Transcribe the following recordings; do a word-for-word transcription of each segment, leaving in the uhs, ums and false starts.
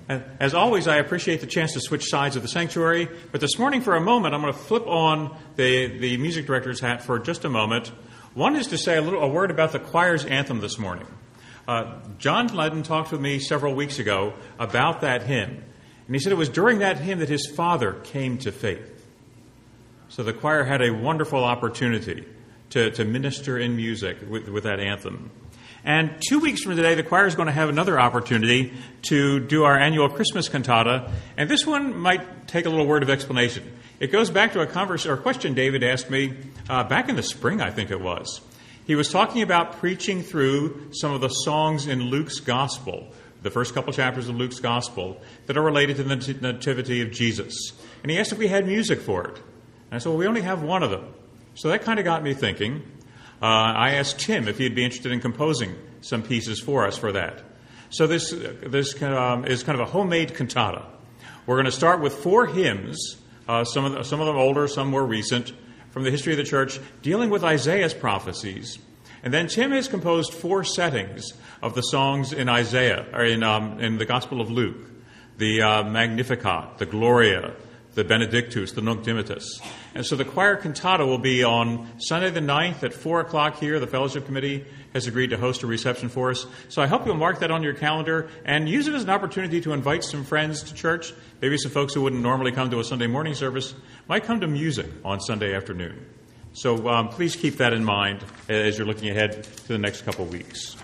As always, I appreciate the chance to switch sides of the sanctuary, but this morning for a moment I'm going to flip on the, the music director's hat for just a moment. One is to say a little a word about the choir's anthem this morning. Uh, John Ledden talked with me several weeks ago about that hymn, and he said it was during that hymn that his father came to faith. So the choir had a wonderful opportunity to, to minister in music with, with that anthem. And two weeks from today, the choir is going to have another opportunity to do our annual Christmas cantata. And this one might take a little word of explanation. It goes back to a converse, or a question David asked me uh, back in the spring, I think it was. He was talking about preaching through some of the songs in Luke's Gospel, the first couple chapters of Luke's Gospel, that are related to the nativity of Jesus. And he asked if we had music for it. And I said, well, we only have one of them. So that kind of got me thinking. Uh, I asked Tim if he'd be interested in composing some pieces for us for that. So this this um, is kind of a homemade cantata. We're going to start with four hymns, uh, some of the, some of them older, some more recent, from the history of the church, dealing with Isaiah's prophecies. And then Tim has composed four settings of the songs in Isaiah, or in um, in the Gospel of Luke: the uh, Magnificat, the Gloria, the Benedictus, the Nunc Dimittis. And so the choir cantata will be on Sunday the ninth at four o'clock here. The Fellowship Committee has agreed to host a reception for us. So I hope you'll mark that on your calendar and use it as an opportunity to invite some friends to church. Maybe some folks who wouldn't normally come to a Sunday morning service might come to music on Sunday afternoon. So um, please keep that in mind as you're looking ahead to the next couple weeks.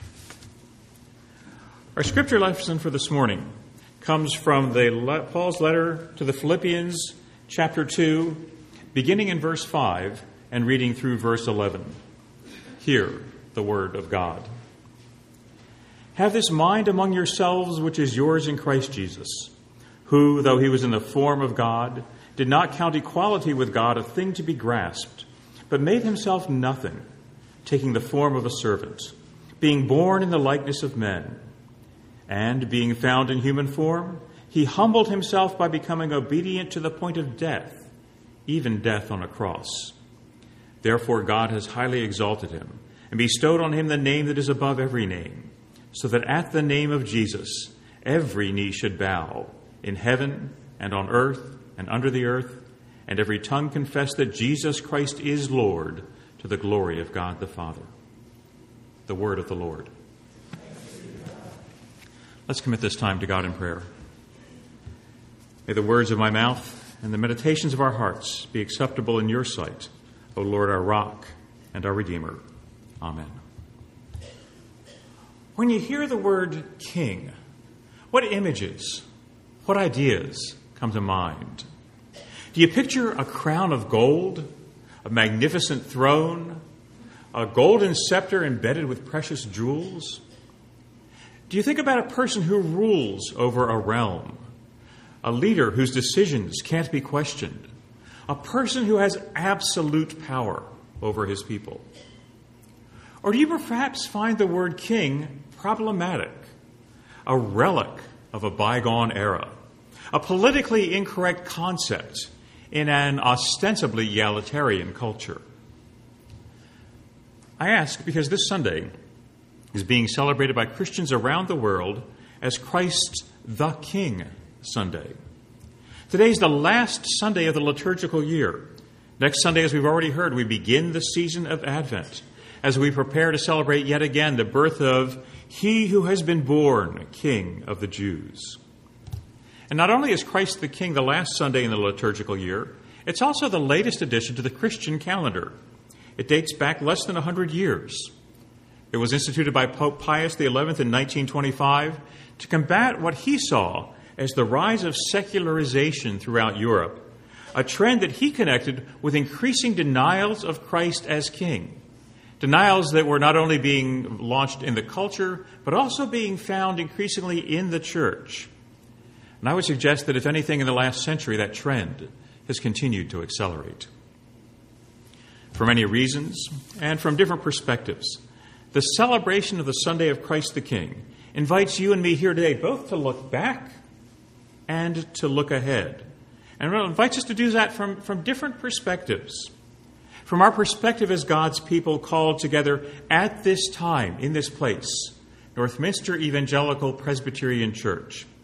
Our scripture lesson for this morning comes from the Paul's letter to the Philippians, chapter two, beginning in verse five and reading through verse eleven. Hear the word of God. Have this mind among yourselves, which is yours in Christ Jesus, who, though he was in the form of God, did not count equality with God a thing to be grasped, but made himself nothing, taking the form of a servant, being born in the likeness of men. And being found in human form, he humbled himself by becoming obedient to the point of death, even death on a cross. Therefore God has highly exalted him and bestowed on him the name that is above every name, so that at the name of Jesus every knee should bow, in heaven and on earth and under the earth, and every tongue confess that Jesus Christ is Lord, to the glory of God the Father. The word of the Lord. Let's commit this time to God in prayer. May the words of my mouth and the meditations of our hearts be acceptable in your sight, O Lord, our rock and our Redeemer. Amen. When you hear the word king, what images, what ideas come to mind? Do you picture a crown of gold, a magnificent throne, a golden scepter embedded with precious jewels? Do you think about a person who rules over a realm, a leader whose decisions can't be questioned, a person who has absolute power over his people? Or do you perhaps find the word king problematic, a relic of a bygone era, a politically incorrect concept in an ostensibly egalitarian culture? I ask because this Sunday is being celebrated by Christians around the world as Christ the King Sunday. Today is the last Sunday of the liturgical year. Next Sunday, as we've already heard, we begin the season of Advent as we prepare to celebrate yet again the birth of He who has been born King of the Jews. And not only is Christ the King the last Sunday in the liturgical year, it's also the latest addition to the Christian calendar. It dates back less than one hundred years. It was instituted by Pope Pius the eleventh in nineteen twenty-five to combat what he saw as the rise of secularization throughout Europe, a trend that he connected with increasing denials of Christ as King, denials that were not only being launched in the culture, but also being found increasingly in the church. And I would suggest that if anything in the last century, that trend has continued to accelerate. For many reasons and from different perspectives, the celebration of the Sunday of Christ the King invites you and me here today both to look back and to look ahead. And it invites us to do that from, from different perspectives. From our perspective as God's people called together at this time, in this place, Northminster Evangelical Presbyterian Church,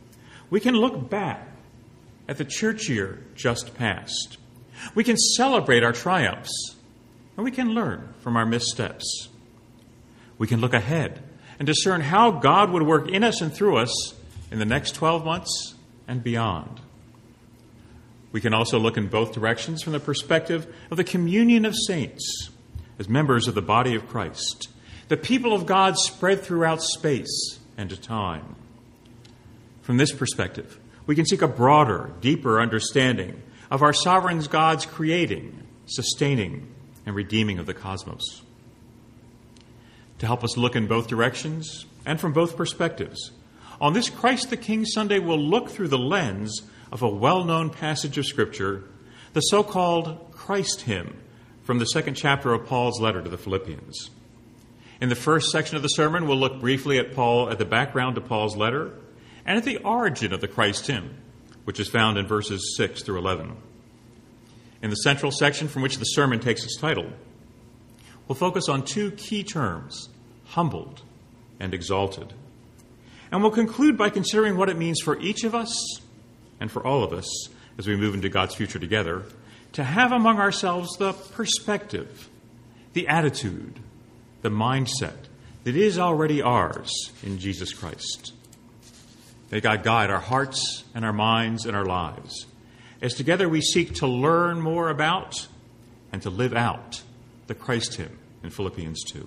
We can look back at the church year just past. We can celebrate our triumphs, and we can learn from our missteps. We can look ahead and discern how God would work in us and through us in the next twelve months and beyond. We can also look in both directions from the perspective of the communion of saints as members of the body of Christ, the people of God spread throughout space and time. From this perspective, we can seek a broader, deeper understanding of our sovereign God's creating, sustaining, and redeeming of the cosmos. To help us look in both directions and from both perspectives, on this Christ the King Sunday, we'll look through the lens of a well-known passage of Scripture, the so-called Christ hymn from the second chapter of Paul's letter to the Philippians. In the first section of the sermon, we'll look briefly at Paul, at the background to Paul's letter, and at the origin of the Christ hymn, which is found in verses six through eleven. In the central section from which the sermon takes its title, we'll focus on two key terms, humbled and exalted. And we'll conclude by considering what it means for each of us and for all of us as we move into God's future together to have among ourselves the perspective, the attitude, the mindset that is already ours in Jesus Christ. May God guide our hearts and our minds and our lives as together we seek to learn more about and to live out the Christ hymn in Philippians two.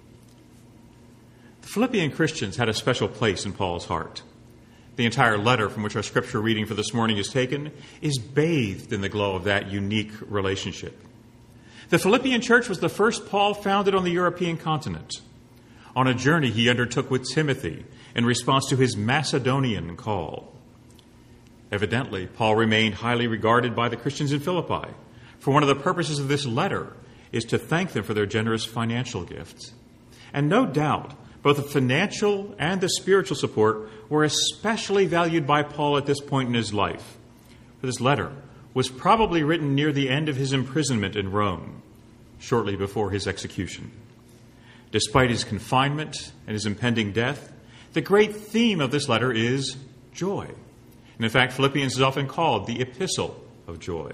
The Philippian Christians had a special place in Paul's heart. The entire letter from which our scripture reading for this morning is taken is bathed in the glow of that unique relationship. The Philippian church was the first Paul founded on the European continent, on a journey he undertook with Timothy in response to his Macedonian call. Evidently, Paul remained highly regarded by the Christians in Philippi, for one of the purposes of this letter is to thank them for their generous financial gifts. And no doubt, both the financial and the spiritual support were especially valued by Paul at this point in his life. For this letter was probably written near the end of his imprisonment in Rome, shortly before his execution. Despite his confinement and his impending death, the great theme of this letter is joy. And in fact, Philippians is often called the epistle of joy.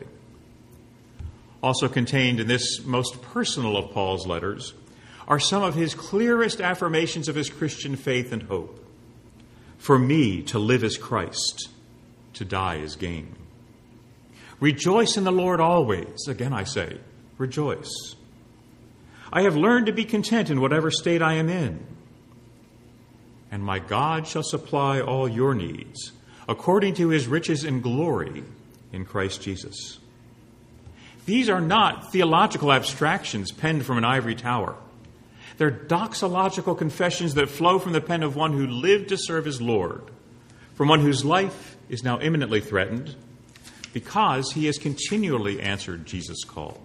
Also contained in this most personal of Paul's letters are some of his clearest affirmations of his Christian faith and hope. For me, to live is Christ, to die is gain. Rejoice in the Lord always. Again, I say, rejoice. I have learned to be content in whatever state I am in. And my God shall supply all your needs according to his riches and glory in Christ Jesus. These are not theological abstractions penned from an ivory tower. They're doxological confessions that flow from the pen of one who lived to serve his Lord, from one whose life is now imminently threatened because he has continually answered Jesus' call.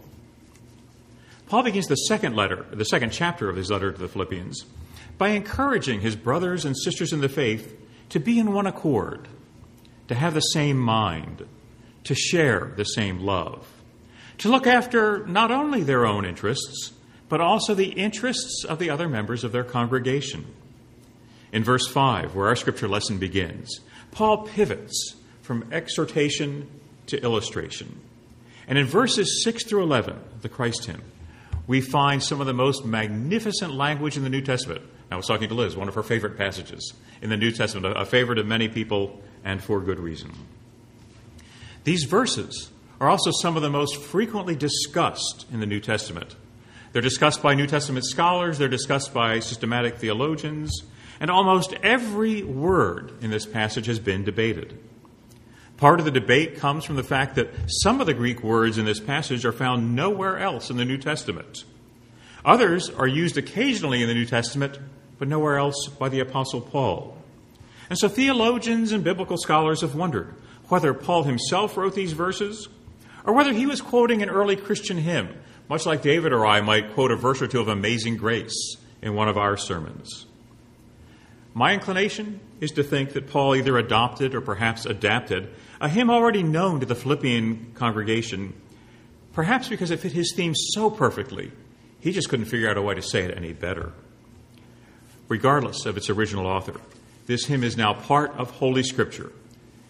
Paul begins the second letter, the second chapter of his letter to the Philippians, by encouraging his brothers and sisters in the faith to be in one accord, to have the same mind, to share the same love, to look after not only their own interests, but also the interests of the other members of their congregation. In verse five, where our scripture lesson begins, Paul pivots from exhortation to illustration. And in verses six through eleven, the Christ hymn, we find some of the most magnificent language in the New Testament. I was talking to Liz, one of her favorite passages in the New Testament, a favorite of many people, and for good reason. These verses are also some of the most frequently discussed in the New Testament. They're discussed by New Testament scholars, they're discussed by systematic theologians, and almost every word in this passage has been debated. Part of the debate comes from the fact that some of the Greek words in this passage are found nowhere else in the New Testament. Others are used occasionally in the New Testament, but nowhere else by the Apostle Paul. And so theologians and biblical scholars have wondered whether Paul himself wrote these verses or whether he was quoting an early Christian hymn, much like David or I might quote a verse or two of Amazing Grace in one of our sermons. My inclination is to think that Paul either adopted or perhaps adapted a hymn already known to the Philippian congregation, perhaps because it fit his theme so perfectly, he just couldn't figure out a way to say it any better. Regardless of its original author, this hymn is now part of Holy Scripture,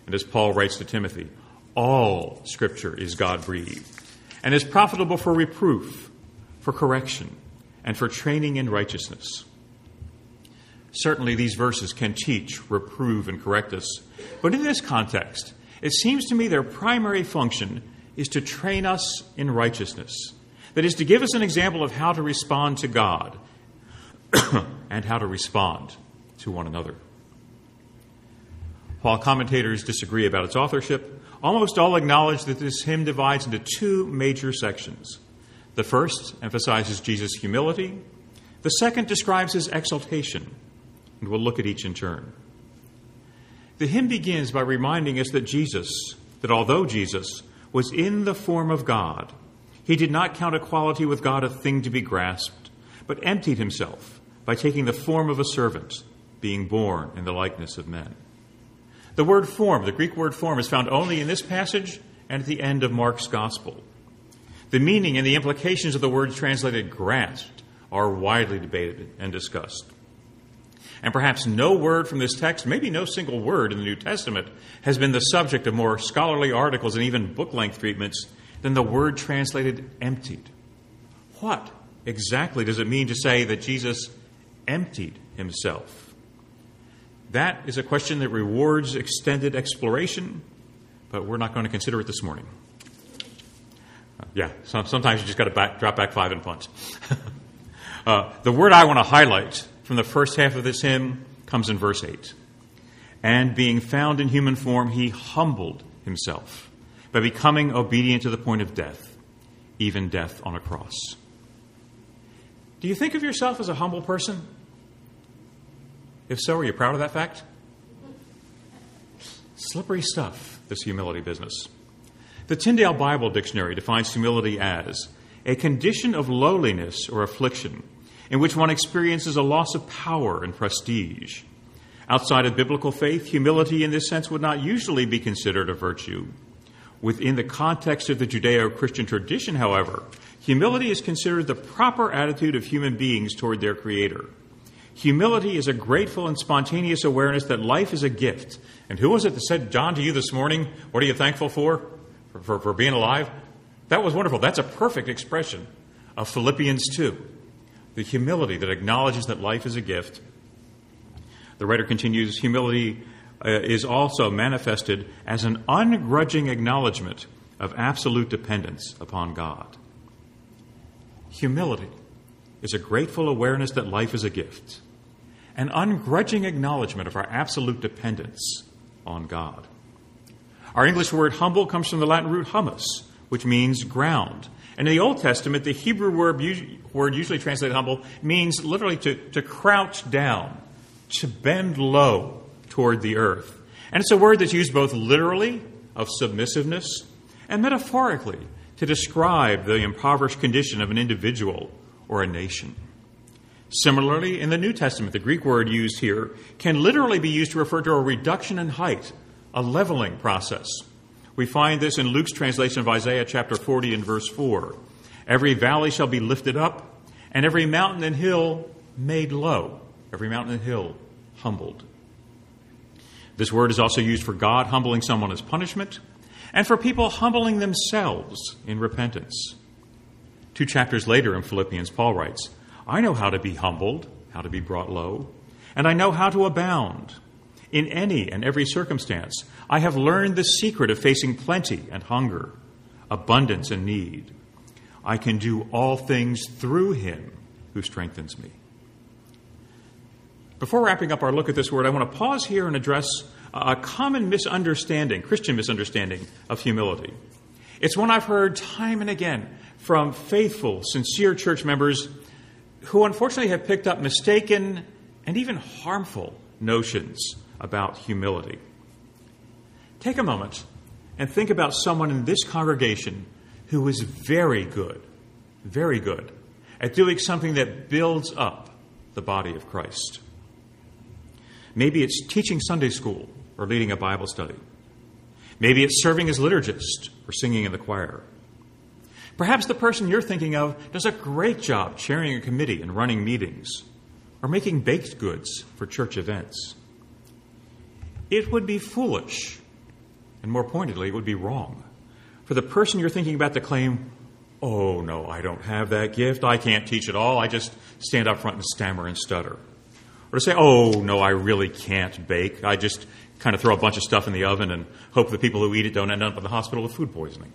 And as Paul writes to Timothy, all Scripture is God-breathed and is profitable for reproof, for correction, and for training in righteousness. Certainly these verses can teach, reprove, and correct us. But in this context, it seems to me their primary function is to train us in righteousness. That is, to give us an example of how to respond to God and how to respond to one another. While commentators disagree about its authorship, almost all acknowledge that this hymn divides into two major sections. The first emphasizes Jesus' humility. The second describes his exaltation. And we'll look at each in turn. The hymn begins by reminding us that Jesus, that although Jesus was in the form of God, he did not count equality with God a thing to be grasped, but emptied himself by taking the form of a servant, being born in the likeness of men. The word form, the Greek word form, is found only in this passage and at the end of Mark's gospel. The meaning and the implications of the words translated grasped are widely debated and discussed. And perhaps no word from this text, maybe no single word in the New Testament, has been the subject of more scholarly articles and even book-length treatments than the word translated emptied. What exactly does it mean to say that Jesus emptied himself? That is a question that rewards extended exploration, but we're not going to consider it this morning. Uh, yeah, some, sometimes you just got to back, drop back five and punt. uh, the word I want to highlight from the first half of this hymn comes in verse eight. And being found in human form, he humbled himself by becoming obedient to the point of death, even death on a cross. Do you think of yourself as a humble person? If so, are you proud of that fact? Slippery stuff, this humility business. The Tyndale Bible Dictionary defines humility as a condition of lowliness or affliction in which one experiences a loss of power and prestige. Outside of biblical faith, humility in this sense would not usually be considered a virtue. Within the context of the Judeo-Christian tradition, however, humility is considered the proper attitude of human beings toward their Creator. Humility is a grateful and spontaneous awareness that life is a gift. And who was it that said, John, to you this morning, what are you thankful for? For, for, for being alive? That was wonderful. That's a perfect expression of Philippians two. The humility that acknowledges that life is a gift. The writer continues, humility uh, is also manifested as an ungrudging acknowledgement of absolute dependence upon God. Humility is a grateful awareness that life is a gift, an ungrudging acknowledgement of our absolute dependence on God. Our English word humble comes from the Latin root humus, which means ground. And in the Old Testament, the Hebrew word, word usually translated humble means literally to, to crouch down, to bend low toward the earth. And it's a word that's used both literally, of submissiveness, and metaphorically to describe the impoverished condition of an individual or a nation. Similarly, in the New Testament, the Greek word used here can literally be used to refer to a reduction in height, a leveling process. We find this in Luke's translation of Isaiah chapter forty and verse four. Every valley shall be lifted up, and every mountain and hill made low. Every mountain and hill humbled. This word is also used for God humbling someone as punishment, and for people humbling themselves in repentance. Two chapters later in Philippians, Paul writes, I know how to be humbled, how to be brought low, and I know how to abound. In any and every circumstance, I have learned the secret of facing plenty and hunger, abundance and need. I can do all things through him who strengthens me. Before wrapping up our look at this word, I want to pause here and address a common misunderstanding, Christian misunderstanding of humility. It's one I've heard time and again from faithful, sincere church members who unfortunately have picked up mistaken and even harmful notions about humility. Take a moment and think about someone in this congregation who is very good, very good at doing something that builds up the body of Christ. Maybe it's teaching Sunday school or leading a Bible study. Maybe it's serving as liturgist or singing in the choir. Perhaps the person you're thinking of does a great job chairing a committee and running meetings or making baked goods for church events. It would be foolish And more pointedly, it would be wrong. For the person you're thinking about to claim, oh, no, I don't have that gift. I can't teach at all. I just stand up front and stammer and stutter. Or to say, oh, no, I really can't bake. I just kind of throw a bunch of stuff in the oven and hope the people who eat it don't end up in the hospital with food poisoning.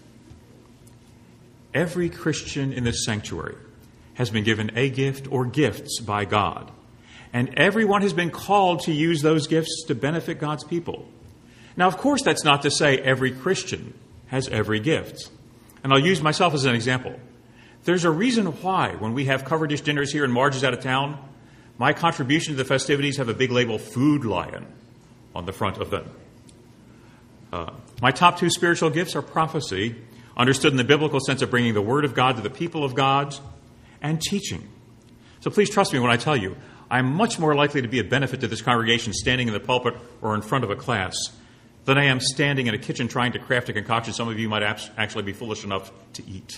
Every Christian in this sanctuary has been given a gift or gifts by God. And everyone has been called to use those gifts to benefit God's people. Now, of course, that's not to say every Christian has every gift. And I'll use myself as an example. There's a reason why when we have cover dish dinners here and Marge is out of town, my contribution to the festivities have a big label, Food Lion, on the front of them. Uh, my top two spiritual gifts are prophecy, understood in the biblical sense of bringing the Word of God to the people of God, and teaching. So please trust me when I tell you, I'm much more likely to be a benefit to this congregation standing in the pulpit or in front of a class than I am standing in a kitchen trying to craft a concoction some of you might actually be foolish enough to eat.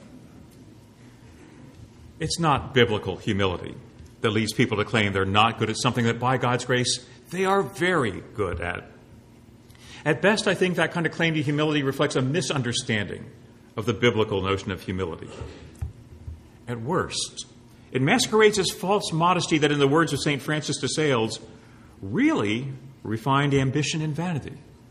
It's not biblical humility that leads people to claim they're not good at something that by God's grace they are very good at. At best, I think that kind of claim to humility reflects a misunderstanding of the biblical notion of humility. At worst, it masquerades as false modesty that, in the words of Saint Francis de Sales, really refined ambition and vanity.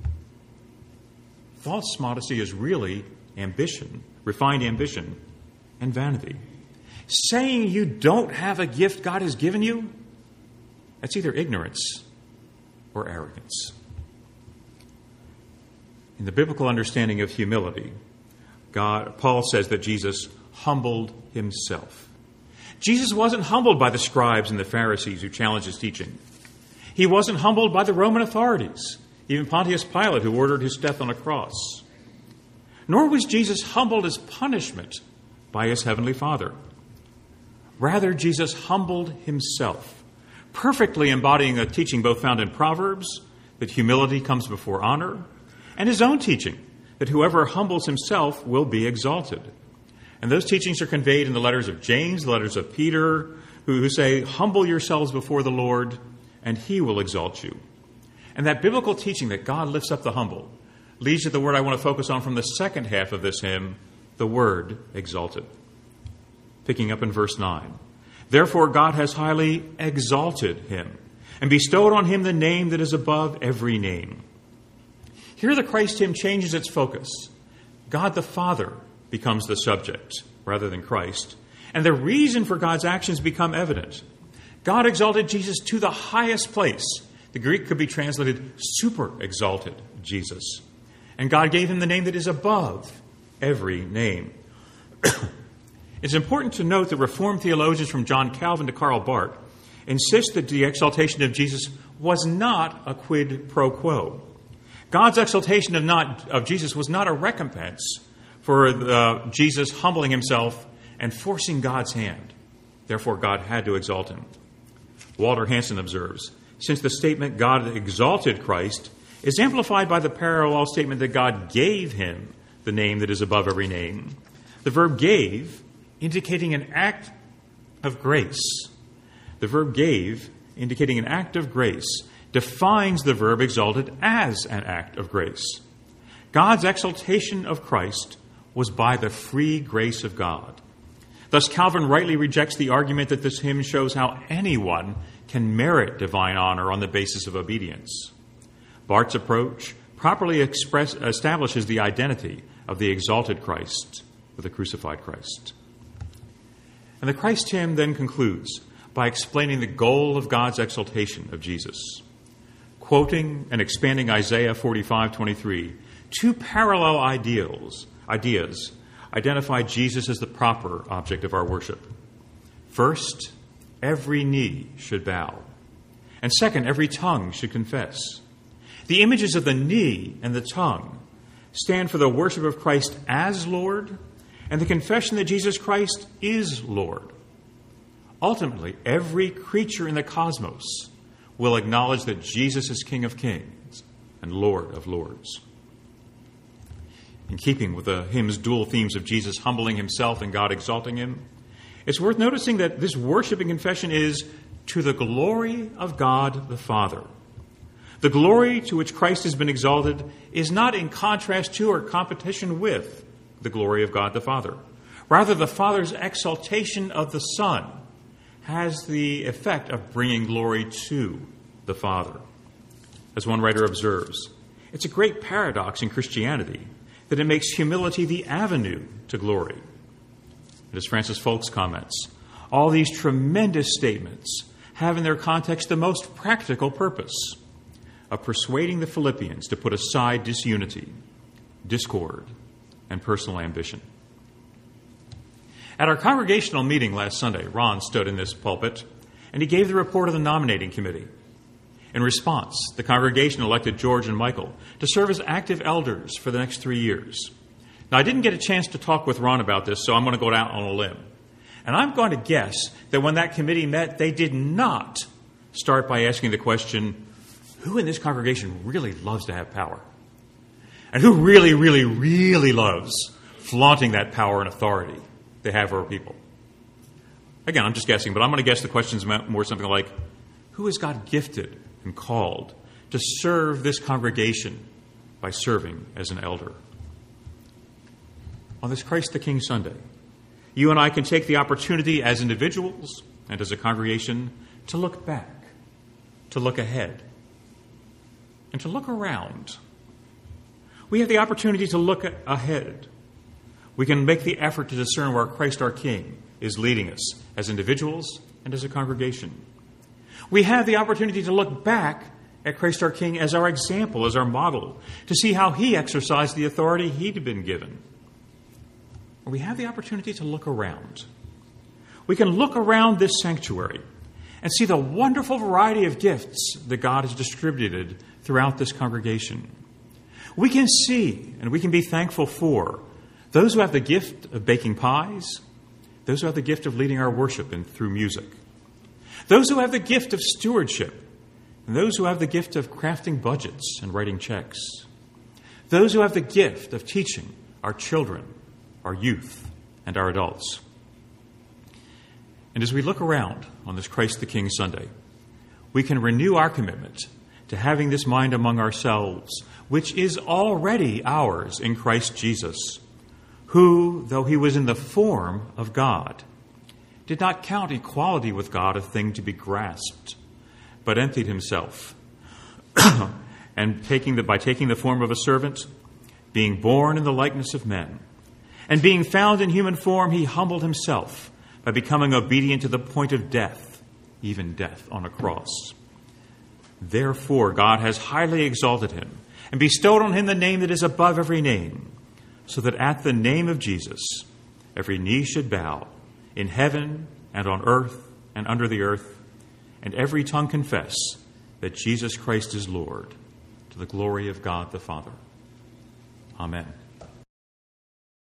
False modesty is really ambition, refined ambition and vanity. Saying you don't have a gift God has given you, that's either ignorance or arrogance. In the biblical understanding of humility, God, Paul says that Jesus humbled himself. Jesus wasn't humbled by the scribes and the Pharisees who challenged his teaching. He wasn't humbled by the Roman authorities, even Pontius Pilate, who ordered his death on a cross. Nor was Jesus humbled as punishment by his heavenly Father. Rather, Jesus humbled himself, perfectly embodying a teaching both found in Proverbs, that humility comes before honor, and his own teaching, that whoever humbles himself will be exalted. And those teachings are conveyed in the letters of James, the letters of Peter, who, who say, humble yourselves before the Lord, and he will exalt you. And that biblical teaching that God lifts up the humble leads to the word I want to focus on from the second half of this hymn, the word exalted. Picking up in verse nine. Therefore God has highly exalted him and bestowed on him the name that is above every name. Here the Christ hymn changes its focus. God the Father becomes the subject rather than Christ, and the reason for God's actions become evident. God exalted Jesus to the highest place. The Greek could be translated super exalted Jesus. And God gave him the name that is above every name. It's important to note that Reformed theologians from John Calvin to Karl Barth insist that the exaltation of Jesus was not a quid pro quo. God's exaltation of, not, of Jesus was not a recompense for uh, Jesus humbling himself and forcing God's hand. Therefore, God had to exalt him. Walter Hansen observes, since the statement God exalted Christ is amplified by the parallel statement that God gave him the name that is above every name, the verb gave indicating an act of grace. The verb gave, indicating an act of grace, defines the verb exalted as an act of grace. God's exaltation of Christ was by the free grace of God. Thus, Calvin rightly rejects the argument that this hymn shows how anyone can merit divine honor on the basis of obedience. Barth's approach properly express, establishes the identity of the exalted Christ with the crucified Christ. And the Christ hymn then concludes by explaining the goal of God's exaltation of Jesus. Quoting and expanding Isaiah forty-five twenty-three, two parallel ideals, ideas identify Jesus as the proper object of our worship. First, every knee should bow. And second, every tongue should confess. The images of the knee and the tongue stand for the worship of Christ as Lord and the confession that Jesus Christ is Lord. Ultimately, every creature in the cosmos will acknowledge that Jesus is King of Kings and Lord of Lords. In keeping with the hymn's dual themes of Jesus humbling himself and God exalting him, it's worth noticing that this worship and confession is to the glory of God the Father. The glory to which Christ has been exalted is not in contrast to or competition with the glory of God the Father. Rather, the Father's exaltation of the Son has the effect of bringing glory to the Father. As one writer observes, it's a great paradox in Christianity that it makes humility the avenue to glory. And as Francis Folks comments, all these tremendous statements have in their context the most practical purpose of persuading the Philippians to put aside disunity, discord, and personal ambition. At our congregational meeting last Sunday, Ron stood in this pulpit and he gave the report of the nominating committee. In response, the congregation elected George and Michael to serve as active elders for the next three years. Now, I didn't get a chance to talk with Ron about this, so I'm going to go out on a limb. And I'm going to guess that when that committee met, they did not start by asking the question, who in this congregation really loves to have power? And who really, really, really loves flaunting that power and authority they have over people? Again, I'm just guessing, but I'm going to guess the question's more something like, who has God gifted and called to serve this congregation by serving as an elder? On this Christ the King Sunday, you and I can take the opportunity as individuals and as a congregation to look back, to look ahead, and to look around. We have the opportunity to look ahead. We can make the effort to discern where Christ our King is leading us as individuals and as a congregation. We have the opportunity to look back at Christ our King as our example, as our model, to see how he exercised the authority he'd been given. We have the opportunity to look around. We can look around this sanctuary and see the wonderful variety of gifts that God has distributed throughout this congregation. We can see and we can be thankful for those who have the gift of baking pies, those who have the gift of leading our worship in, through music, those who have the gift of stewardship, and those who have the gift of crafting budgets and writing checks, those who have the gift of teaching our children, our youth, and our adults. And as we look around on this Christ the King Sunday, we can renew our commitment to having this mind among ourselves, which is already ours in Christ Jesus, who, though he was in the form of God, did not count equality with God a thing to be grasped, but emptied himself, and taking the, by taking the form of a servant, being born in the likeness of men, and being found in human form, he humbled himself by becoming obedient to the point of death, even death on a cross. Therefore, God has highly exalted him and bestowed on him the name that is above every name, so that at the name of Jesus, every knee should bow in heaven and on earth and under the earth, and every tongue confess that Jesus Christ is Lord, to the glory of God the Father. Amen.